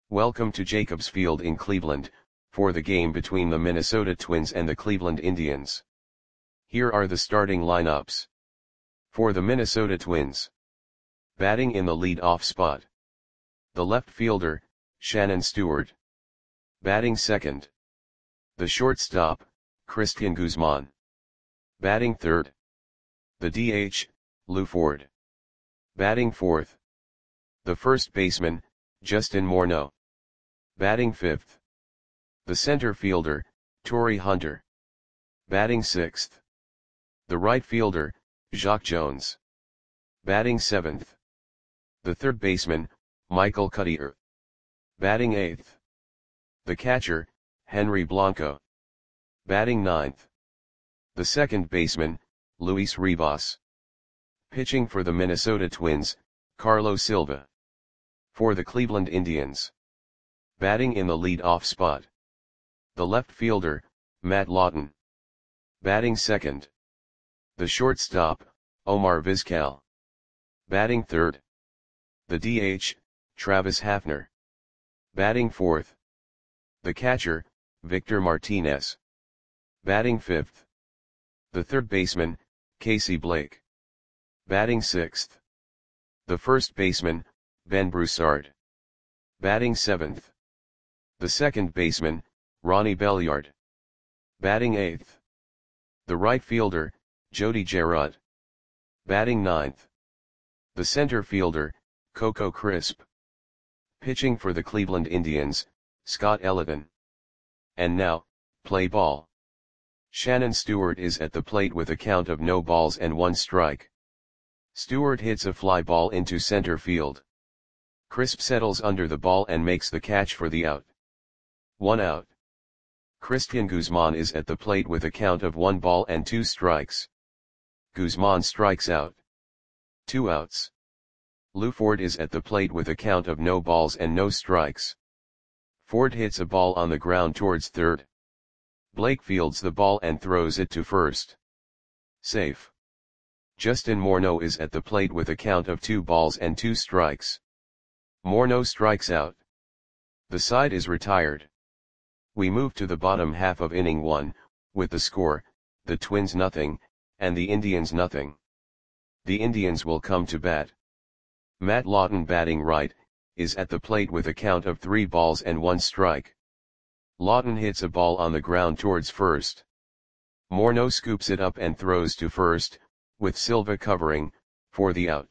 Welcome to Jacobs Field in Cleveland, for the game between the Minnesota Twins and the Cleveland Indians. Here are the starting lineups. For the Minnesota Twins. Batting in the lead-off spot. The left fielder, Shannon Stewart. Batting second. The shortstop, Cristian Guzman. Batting third. The DH, Lew Ford. Batting fourth. The first baseman, Justin Morneau. Batting fifth. The center fielder, Torii Hunter. Batting sixth. The right fielder, Jacque Jones. Batting seventh. The third baseman, Michael Cuddyer. Batting eighth. The catcher, Henry Blanco. Batting ninth. The second baseman, Luis Rivas. Pitching for the Minnesota Twins, Carlos Silva. For the Cleveland Indians. Batting in the lead-off spot. The left fielder, Matt Lawton. Batting second. The shortstop, Omar Vizquel. Batting third. The DH, Travis Hafner. Batting fourth. The catcher, Victor Martinez. Batting fifth. The third baseman, Casey Blake. Batting sixth. The first baseman, Ben Broussard. Batting seventh. The second baseman, Ronnie Belliard. Batting eighth. The right fielder, Jody Gerard. Batting ninth. The center fielder, Coco Crisp. Pitching for the Cleveland Indians, Scott Eloton. And now, play ball. Shannon Stewart is at the plate with a count of no balls and one strike. Stewart hits a fly ball into center field. Crisp settles under the ball and makes the catch for the out. 1 out. Cristian Guzman is at the plate with a count of 1 ball and 2 strikes. Guzman strikes out. 2 outs. Lew Ford is at the plate with a count of no balls and no strikes. Ford hits a ball on the ground towards third. Blake fields the ball and throws it to first. Safe. Justin Morneau is at the plate with a count of 2 balls and 2 strikes. Morneau strikes out. The side is retired. We move to the bottom half of inning 1, with the score, the Twins nothing, and the Indians nothing. The Indians will come to bat. Matt Lawton batting right, is at the plate with a count of 3 balls and 1 strike. Lawton hits a ball on the ground towards first. Morneau scoops it up and throws to first, with Silva covering, for the out.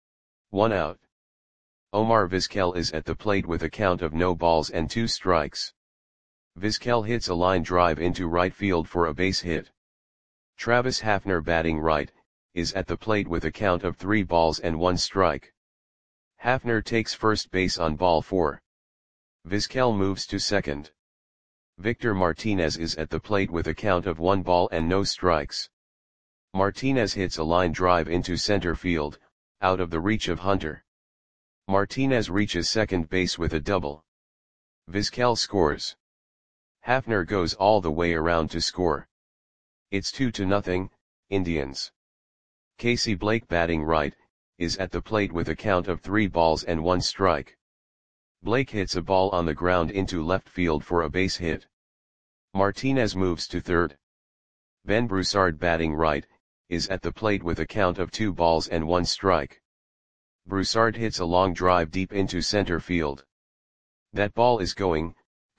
1 out. Omar Vizquel is at the plate with a count of no balls and 2 strikes. Vizquel hits a line drive into right field for a base hit. Travis Hafner batting right, is at the plate with a count of 3 balls and 1 strike. Hafner takes first base on ball 4. Vizquel moves to second. Victor Martinez is at the plate with a count of 1 ball and no strikes. Martinez hits a line drive into center field, out of the reach of Hunter. Martinez reaches second base with a double. Vizquel scores. Hafner goes all the way around to score. It's 2-0, Indians. Casey Blake batting right, is at the plate with a count of 3 balls and 1 strike. Blake hits a ball on the ground into left field for a base hit. Martinez moves to third. Ben Broussard batting right, is at the plate with a count of 2 balls and 1 strike. Broussard hits a long drive deep into center field. That ball is gone.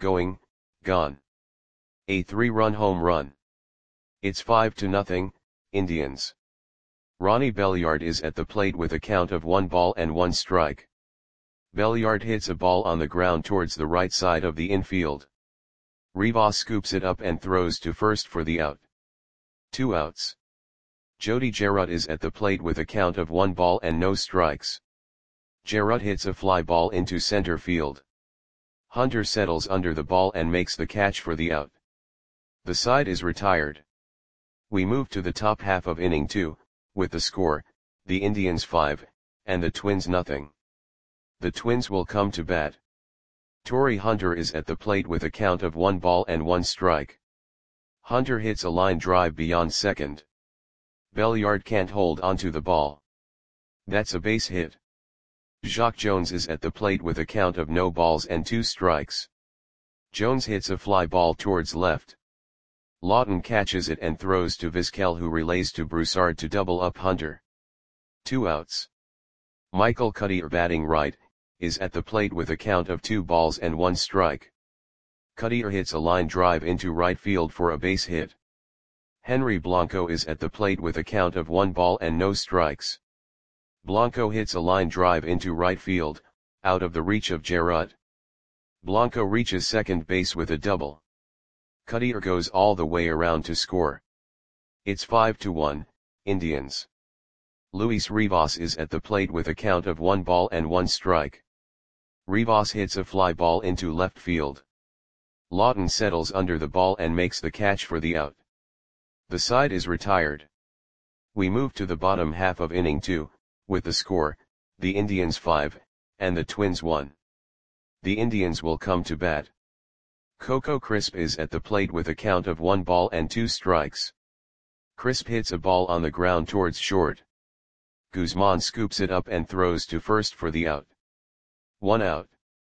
A 3-run home run. It's 5-0, Indians. Ronnie Belliard is at the plate with a count of 1 ball and 1 strike. Belliard hits a ball on the ground towards the right side of the infield. Rivas scoops it up and throws to first for the out. 2 outs. Jody Gerard is at the plate with a count of 1 ball and no strikes. Gerard hits a fly ball into center field. Hunter settles under the ball and makes the catch for the out. The side is retired. We move to the top half of inning 2, with the score, the Indians 5, and the Twins nothing. The Twins will come to bat. Torii Hunter is at the plate with a count of 1 ball and 1 strike. Hunter hits a line drive beyond second. Belliard can't hold onto the ball. That's a base hit. Jacques Jones is at the plate with a count of no balls and 2 strikes. Jones hits a fly ball towards left. Lawton catches it and throws to Vizquel, who relays to Broussard to double up Hunter. 2 outs. Michael Cuddyer, batting right, is at the plate with a count of 2 balls and 1 strike. Cuddyer hits a line drive into right field for a base hit. Henry Blanco is at the plate with a count of 1 ball and no strikes. Blanco hits a line drive into right field, out of the reach of Gerard. Blanco reaches second base with a double. Cuddyer goes all the way around to score. It's 5-1, Indians. Luis Rivas is at the plate with a count of 1 ball and 1 strike. Rivas hits a fly ball into left field. Lawton settles under the ball and makes the catch for the out. The side is retired. We move to the bottom half of inning 2, with the score, the Indians 5, and the Twins 1. The Indians will come to bat. Coco Crisp is at the plate with a count of 1 ball and 2 strikes. Crisp hits a ball on the ground towards short. Guzman scoops it up and throws to first for the out. 1 out.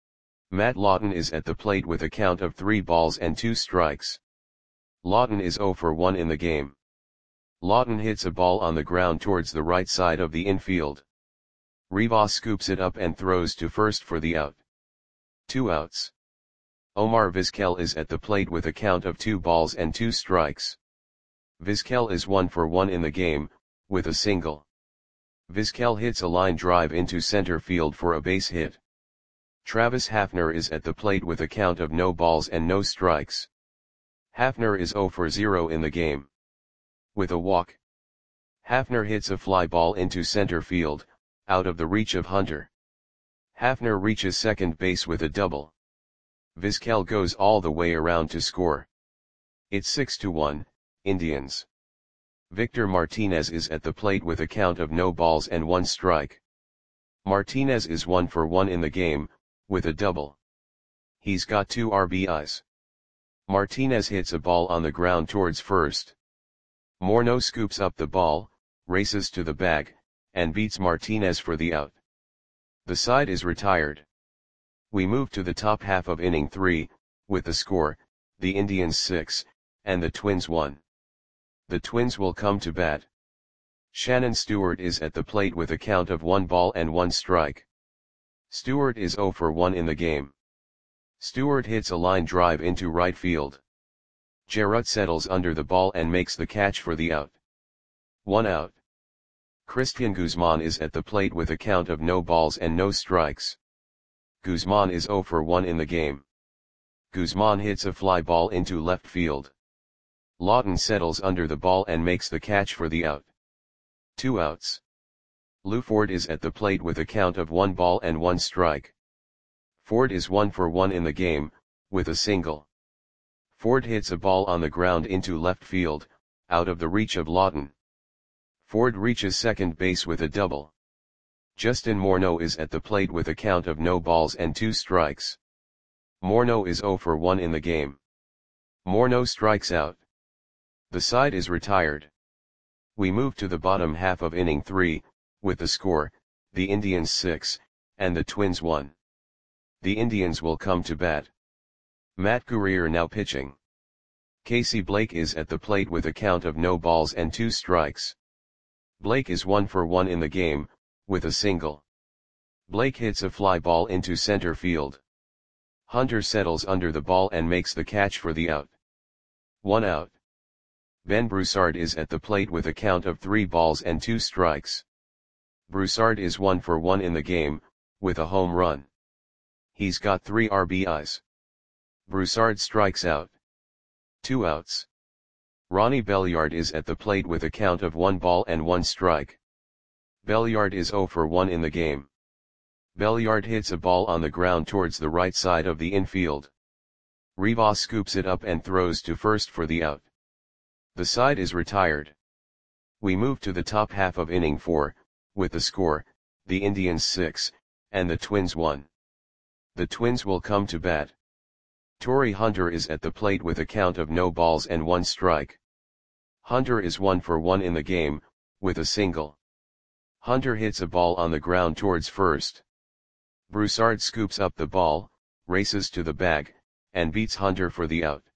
Matt Lawton is at the plate with a count of 3 balls and 2 strikes. Lawton is 0 for 1 in the game. Lawton hits a ball on the ground towards the right side of the infield. Rivas scoops it up and throws to first for the out. 2 outs. Omar Vizquel is at the plate with a count of 2 balls and 2 strikes. Vizquel is 1 for 1 in the game, with a single. Vizquel hits a line drive into center field for a base hit. Travis Hafner is at the plate with a count of no balls and no strikes. Hafner is 0 for 0 in the game. With a walk. Hafner hits a fly ball into center field, out of the reach of Hunter. Hafner reaches second base with a double. Vizquel goes all the way around to score. It's 6-1, Indians. Victor Martinez is at the plate with a count of no balls and 1 strike. Martinez is 1 for 1 in the game, with a double. He's got 2 RBIs. Martinez hits a ball on the ground towards first. Morneau scoops up the ball, races to the bag, and beats Martinez for the out. The side is retired. We move to the top half of inning 3, with the score, the Indians 6, and the Twins 1. The Twins will come to bat. Shannon Stewart is at the plate with a count of 1 ball and 1 strike. Stewart is 0 for 1 in the game. Stewart hits a line drive into right field. Gerard settles under the ball and makes the catch for the out. 1 out. Christian Guzman is at the plate with a count of no balls and no strikes. Guzman is 0 for 1 in the game. Guzman hits a fly ball into left field. Lawton settles under the ball and makes the catch for the out. 2 outs. Lou Ford is at the plate with a count of 1 ball and 1 strike. Ford is 1 for 1 in the game, with a single. Ford hits a ball on the ground into left field, out of the reach of Lawton. Ford reaches second base with a double. Justin Morneau is at the plate with a count of no balls and 2 strikes. Morneau is 0 for 1 in the game. Morneau strikes out. The side is retired. We move to the bottom half of inning 3, with the score, the Indians 6, and the Twins 1. The Indians will come to bat. Matt Guerrier now pitching. Casey Blake is at the plate with a count of no balls and 2 strikes. Blake is 1 for 1 in the game, with a single. Blake hits a fly ball into center field. Hunter settles under the ball and makes the catch for the out. 1 out. Ben Broussard is at the plate with a count of 3 balls and 2 strikes. Broussard is 1 for 1 in the game, with a home run. He's got 3 RBIs. Broussard strikes out. 2 outs. Ronnie Belliard is at the plate with a count of 1 ball and 1 strike. Belliard is 0 for 1 in the game. Belliard hits a ball on the ground towards the right side of the infield. Rivas scoops it up and throws to first for the out. The side is retired. We move to the top half of inning 4, with the score, the Indians 6, and the Twins 1. The Twins will come to bat. Torrey Hunter is at the plate with a count of no balls and 1 strike. Hunter is 1 for 1 in the game, with a single. Hunter hits a ball on the ground towards first. Broussard scoops up the ball, races to the bag, and beats Hunter for the out.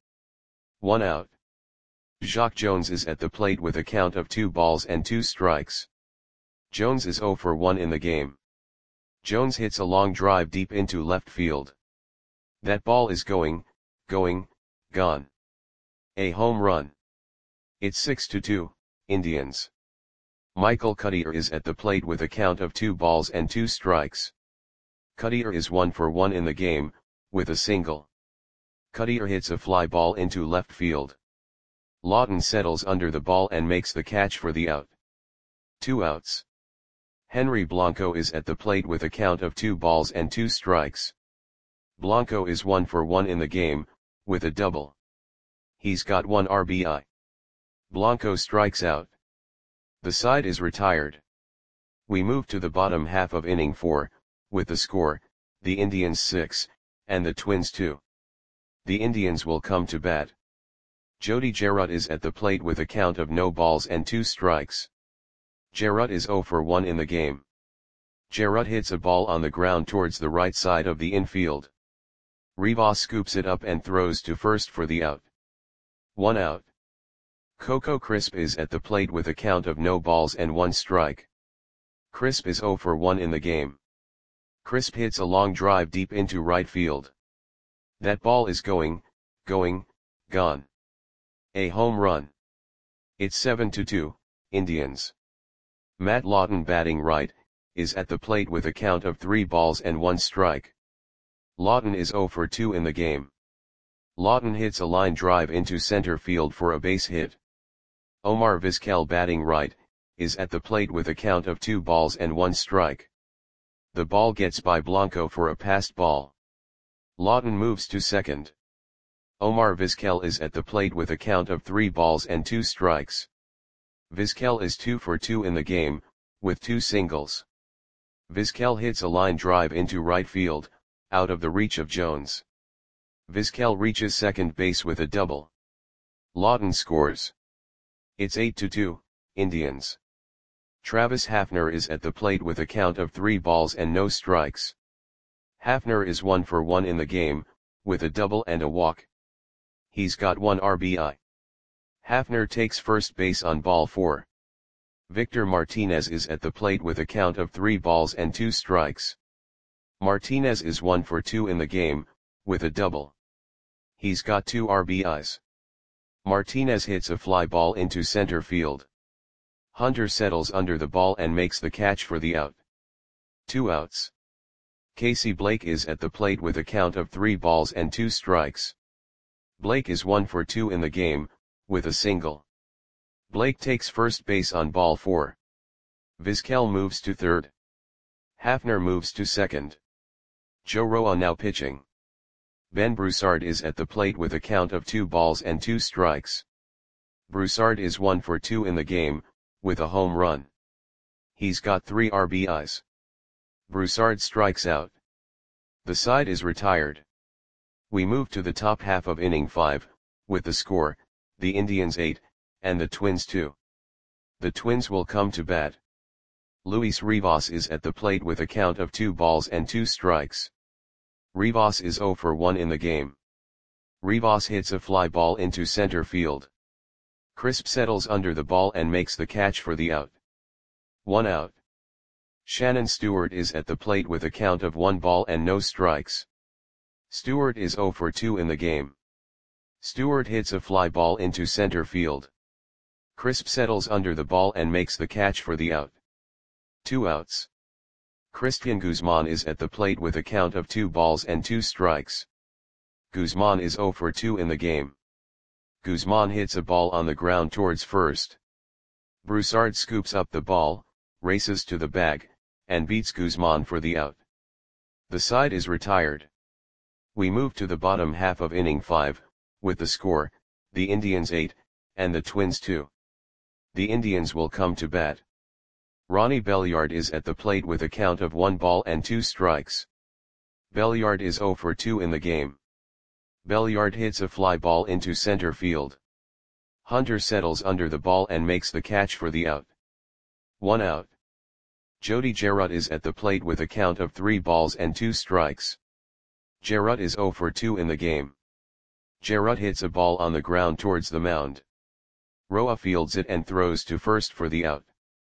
1 out. Jacques Jones is at the plate with a count of 2 balls and 2 strikes. Jones is 0 for 1 in the game. Jones hits a long drive deep into left field. That ball is going, gone. A home run. It's 6-2, Indians. Michael Cuddyer is at the plate with a count of 2 balls and 2 strikes. Cuddyer is 1 for 1 in the game, with a single. Cuddyer hits a fly ball into left field. Lawton settles under the ball and makes the catch for the out. 2 outs. Henry Blanco is at the plate with a count of 2 balls and 2 strikes. Blanco is 1 for 1 in the game, with a double. He's got 1 RBI. Blanco strikes out. The side is retired. We move to the bottom half of inning 4, with the score, the Indians 6, and the Twins 2. The Indians will come to bat. Jody Jarrett is at the plate with a count of no balls and 2 strikes. Jarrett is 0 for 1 in the game. Jarrett hits a ball on the ground towards the right side of the infield. Rivas scoops it up and throws to first for the out. 1 out. Coco Crisp is at the plate with a count of no balls and 1 strike. Crisp is 0 for 1 in the game. Crisp hits a long drive deep into right field. That ball is going, gone. A home run. It's 7-2, Indians. Matt Lawton, batting right, is at the plate with a count of 3 balls and 1 strike. Lawton is 0 for 2 in the game. Lawton hits a line drive into center field for a base hit. Omar Vizquel, batting right, is at the plate with a count of 2 balls and 1 strike. The ball gets by Blanco for a passed ball. Lawton moves to second. Omar Vizquel is at the plate with a count of 3 balls and 2 strikes. Vizquel is 2 for 2 in the game, with 2 singles. Vizquel hits a line drive into right field, out of the reach of Jones. Vizquel reaches second base with a double. Lawton scores. It's 8-2, Indians. Travis Hafner is at the plate with a count of 3 balls and no strikes. Hafner is 1 for 1 in the game, with a double and a walk. He's got 1 RBI. Hafner takes first base on ball 4. Victor Martinez is at the plate with a count of 3 balls and 2 strikes. Martinez is 1 for 2 in the game, with a double. He's got 2 RBIs. Martinez hits a fly ball into center field. Hunter settles under the ball and makes the catch for the out. 2 outs. Casey Blake is at the plate with a count of 3 balls and 2 strikes. Blake is 1 for 2 in the game, with a single. Blake takes first base on ball 4. Vizquel moves to third. Hafner moves to second. Joe Roa now pitching. Ben Broussard is at the plate with a count of 2 balls and 2 strikes. Broussard is 1 for 2 in the game, with a home run. He's got 3 RBIs. Broussard strikes out. The side is retired. We move to the top half of inning 5, with the score, the Indians 8, and the Twins 2. The Twins will come to bat. Luis Rivas is at the plate with a count of 2 balls and 2 strikes. Rivas is 0 for 1 in the game. Rivas hits a fly ball into center field. Crisp settles under the ball and makes the catch for the out. 1 out. Shannon Stewart is at the plate with a count of 1 ball and no strikes. Stewart is 0 for 2 in the game. Stewart hits a fly ball into center field. Crisp settles under the ball and makes the catch for the out. 2 outs. Christian Guzman is at the plate with a count of 2 balls and 2 strikes. Guzman is 0 for 2 in the game. Guzman hits a ball on the ground towards first. Broussard scoops up the ball, races to the bag, and beats Guzman for the out. The side is retired. We move to the bottom half of inning 5, with the score, the Indians 8, and the Twins 2. The Indians will come to bat. Ronnie Belliard is at the plate with a count of 1 ball and 2 strikes. Belliard is 0 for 2 in the game. Belliard hits a fly ball into center field. Hunter settles under the ball and makes the catch for the out. 1 out. Jody Jarrett is at the plate with a count of 3 balls and 2 strikes. Jarrett is 0 for 2 in the game. Jarrett hits a ball on the ground towards the mound. Roa fields it and throws to first for the out.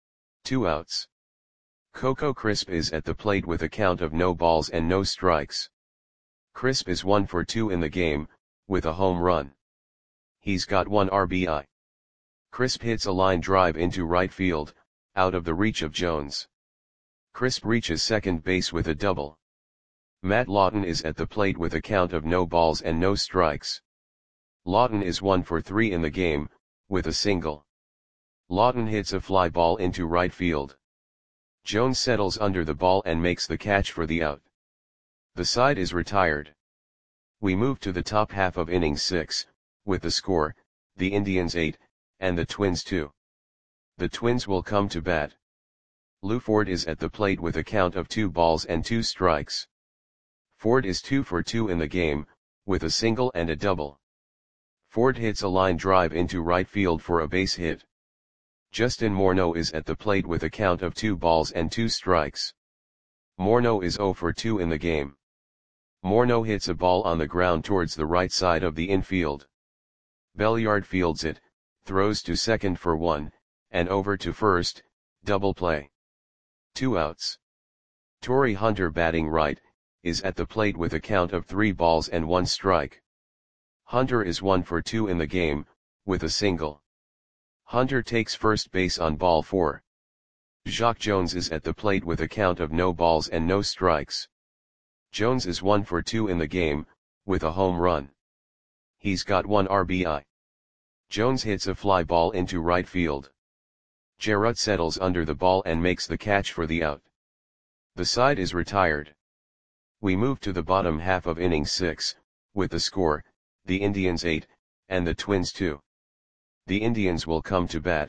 2 outs. Coco Crisp is at the plate with a count of no balls and no strikes. Crisp is 1 for 2 in the game, with a home run. He's got 1 RBI. Crisp hits a line drive into right field, out of the reach of Jones. Crisp reaches second base with a double. Matt Lawton is at the plate with a count of no balls and no strikes. Lawton is 1 for 3 in the game, with a single. Lawton hits a fly ball into right field. Jones settles under the ball and makes the catch for the out. The side is retired. We move to the top half of inning 6, with the score, the Indians 8, and the Twins 2. The Twins will come to bat. Lou Ford is at the plate with a count of 2 balls and 2 strikes. Ford is 2 for 2 in the game, with a single and a double. Ford hits a line drive into right field for a base hit. Justin Morneau is at the plate with a count of 2 balls and 2 strikes. Morneau is 0 for 2 in the game. Morneau hits a ball on the ground towards the right side of the infield. Belliard fields it, throws to second for 1, and over to first, double play. 2 outs. Torrey Hunter batting right, is at the plate with a count of 3 balls and 1 strike. Hunter is 1 for 2 in the game, with a single. Hunter takes first base on ball 4. Jacque Jones is at the plate with a count of no balls and no strikes. Jones is 1 for 2 in the game, with a home run. He's got 1 RBI. Jones hits a fly ball into right field. Jarrett settles under the ball and makes the catch for the out. The side is retired. We move to the bottom half of inning 6, with the score, the Indians 8, and the Twins 2. The Indians will come to bat.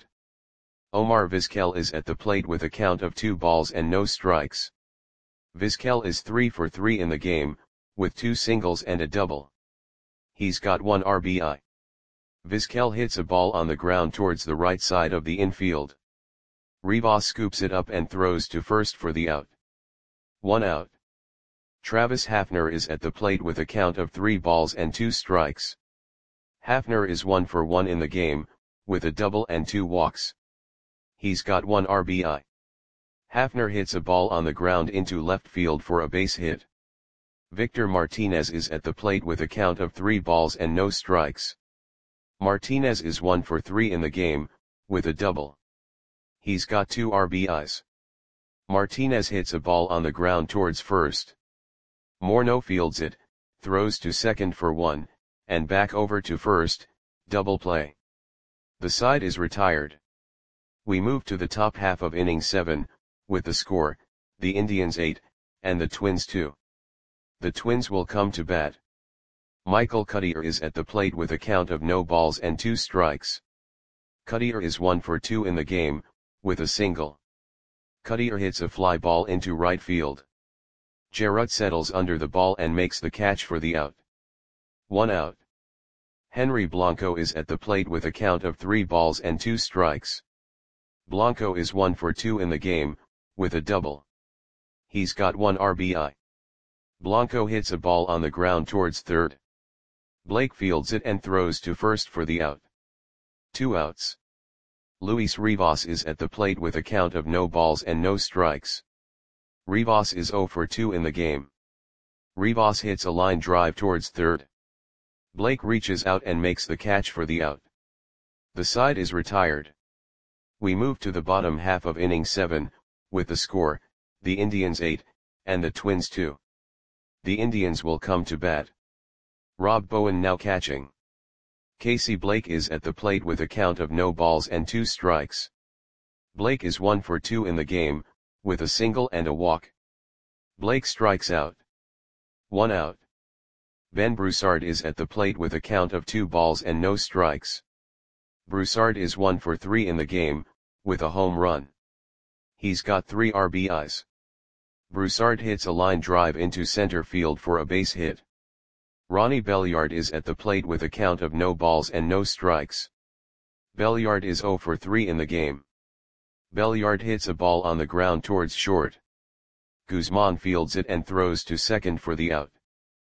Omar Vizquel is at the plate with a count of 2 balls and no strikes. Vizquel is 3 for 3 in the game, with 2 singles and a double. He's got 1 RBI. Vizquel hits a ball on the ground towards the right side of the infield. Rivas scoops it up and throws to first for the out. 1 out. Travis Hafner is at the plate with a count of 3 balls and 2 strikes. Hafner is 1 for 1 in the game, with a double and 2 walks. He's got 1 RBI. Hafner hits a ball on the ground into left field for a base hit. Victor Martinez is at the plate with a count of 3 balls and no strikes. Martinez is 1 for 3 in the game, with a double. He's got 2 RBIs. Martinez hits a ball on the ground towards first. Morneau fields it, throws to second for 1, and back over to first, double play. The side is retired. We move to the top half of inning 7, with the score, the Indians 8, and the Twins 2. The Twins will come to bat. Michael Cuddyer is at the plate with a count of no balls and 2 strikes. Cuddyer is 1 for 2 in the game, with a single. Cuddyer hits a fly ball into right field. Jarrett settles under the ball and makes the catch for the out. 1 out. Henry Blanco is at the plate with a count of 3 balls and 2 strikes. Blanco is 1 for 2 in the game, with a double. He's got 1 RBI. Blanco hits a ball on the ground towards third. Blake fields it and throws to first for the out. 2 outs. Luis Rivas is at the plate with a count of no balls and no strikes. Rivas is 0 for 2 in the game. Rivas hits a line drive towards third. Blake reaches out and makes the catch for the out. The side is retired. We move to the bottom half of inning 7, with the score, the Indians 8, and the Twins 2. The Indians will come to bat. Rob Bowen now catching. Casey Blake is at the plate with a count of no balls and 2 strikes. Blake is 1 for 2 in the game, with a single and a walk. Blake strikes out. 1 out. Ben Broussard is at the plate with a count of 2 balls and no strikes. Broussard is 1 for 3 in the game, with a home run. He's got 3 RBIs. Broussard hits a line drive into center field for a base hit. Ronnie Belliard is at the plate with a count of no balls and no strikes. Belliard is 0 for 3 in the game. Belliard hits a ball on the ground towards short. Guzman fields it and throws to second for the out.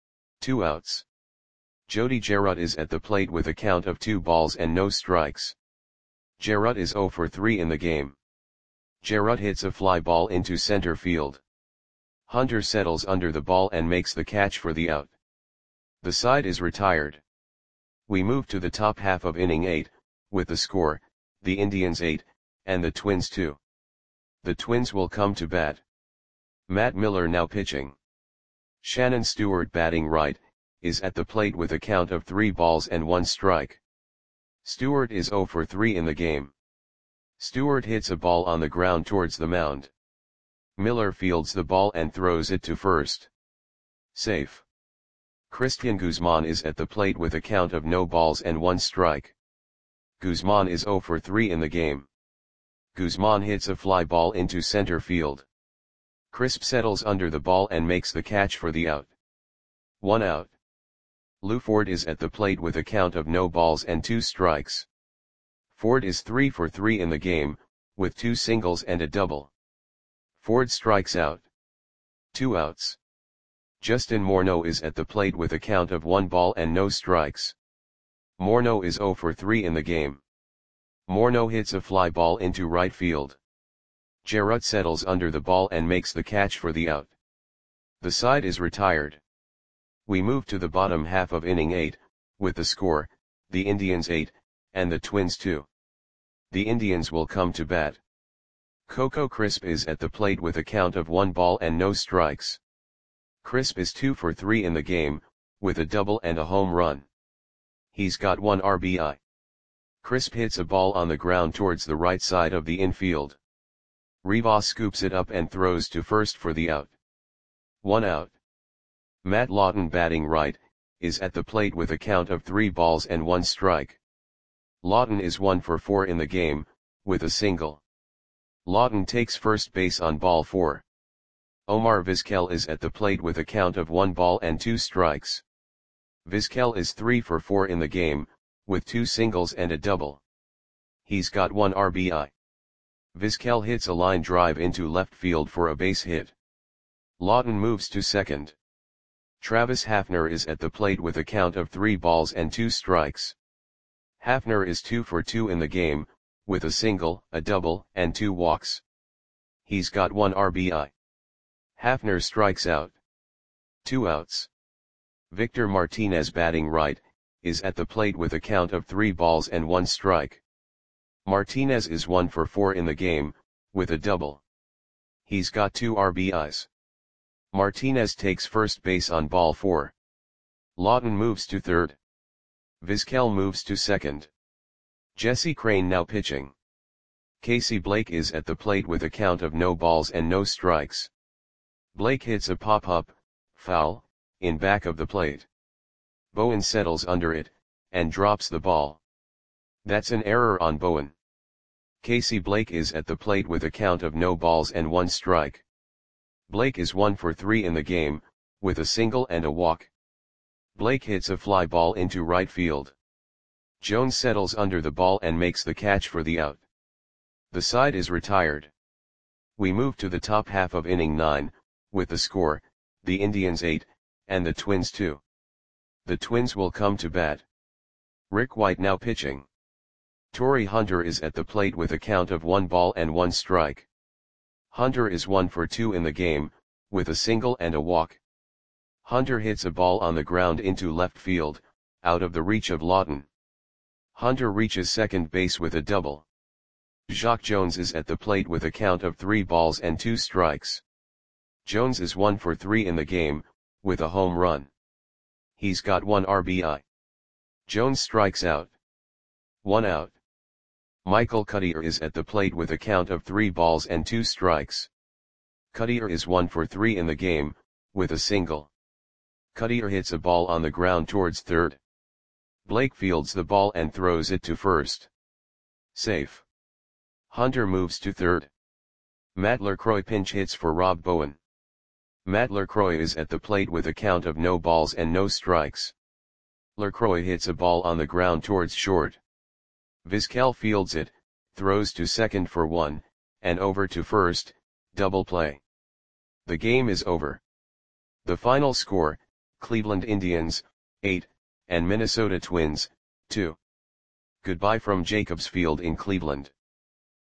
2 outs. Jody Jarrett is at the plate with a count of 2 balls and no strikes. Jarrett is 0 for 3 in the game. Jarrett hits a fly ball into center field. Hunter settles under the ball and makes the catch for the out. The side is retired. We move to the top half of inning 8, with the score, the Indians 8, and the Twins 2. The Twins will come to bat. Matt Miller now pitching. Shannon Stewart batting right, is at the plate with a count of 3 balls and 1 strike. Stewart is 0 for 3 in the game. Stewart hits a ball on the ground towards the mound. Miller fields the ball and throws it to first. Safe. Christian Guzman is at the plate with a count of no balls and 1 strike. Guzman is 0 for 3 in the game. Guzman hits a fly ball into center field. Crisp settles under the ball and makes the catch for the out. 1 out. Lou Ford is at the plate with a count of no balls and 2 strikes. Ford is 3 for 3 in the game, with 2 singles and a double. Ford strikes out. 2 outs. Justin Morneau is at the plate with a count of 1 ball and no strikes. Morneau is 0 for 3 in the game. Morneau hits a fly ball into right field. Jarrett settles under the ball and makes the catch for the out. The side is retired. We move to the bottom half of inning 8, with the score, the Indians 8, and the Twins 2. The Indians will come to bat. Coco Crisp is at the plate with a count of 1 ball and no strikes. Crisp is 2 for 3 in the game, with a double and a home run. He's got 1 RBI. Crisp hits a ball on the ground towards the right side of the infield. Rivas scoops it up and throws to first for the out. 1 out. Matt Lawton batting right, is at the plate with a count of 3 balls and 1 strike. Lawton is 1 for 4 in the game, with a single. Lawton takes first base on ball 4. Omar Vizquel is at the plate with a count of 1 ball and 2 strikes. Vizquel is 3 for 4 in the game, with 2 singles and a double. He's got 1 RBI. Vizquel hits a line drive into left field for a base hit. Lawton moves to second. Travis Hafner is at the plate with a count of 3 balls and 2 strikes. Hafner is 2 for 2 in the game, with a single, a double, and 2 walks. He's got 1 RBI. Hafner strikes out. 2 outs. Victor Martinez batting right, is at the plate with a count of 3 balls and 1 strike. Martinez is 1 for 4 in the game, with a double. He's got 2 RBIs. Martinez takes first base on ball 4. Lawton moves to third. Vizquel moves to second. Jesse Crane now pitching. Casey Blake is at the plate with a count of no balls and no strikes. Blake hits a pop-up, foul, in back of the plate. Bowen settles under it, and drops the ball. That's an error on Bowen. Casey Blake is at the plate with a count of no balls and 1 strike. Blake is 1 for 3 in the game, with a single and a walk. Blake hits a fly ball into right field. Jones settles under the ball and makes the catch for the out. The side is retired. We move to the top half of inning 9, with the score, the Indians 8, and the Twins 2. The Twins will come to bat. Rick White now pitching. Torrey Hunter is at the plate with a count of 1 ball and 1 strike. Hunter is 1 for 2 in the game, with a single and a walk. Hunter hits a ball on the ground into left field, out of the reach of Lawton. Hunter reaches second base with a double. Jacque Jones is at the plate with a count of 3 balls and 2 strikes. Jones is 1 for 3 in the game, with a home run. He's got 1 RBI. Jones strikes out. 1 out. Michael Cuddyer is at the plate with a count of 3 balls and 2 strikes. Cuddyer is 1 for 3 in the game, with a single. Cuddyer hits a ball on the ground towards third. Blake fields the ball and throws it to first. Safe. Hunter moves to third. Matt LaCroix pinch hits for Rob Bowen. Matt LaCroix is at the plate with a count of no balls and no strikes. LaCroix hits a ball on the ground towards short. Vizquel fields it, throws to second for 1, and over to first, double play. The game is over. The final score, Cleveland Indians, 8, and Minnesota Twins, 2. Goodbye from Jacobs Field in Cleveland.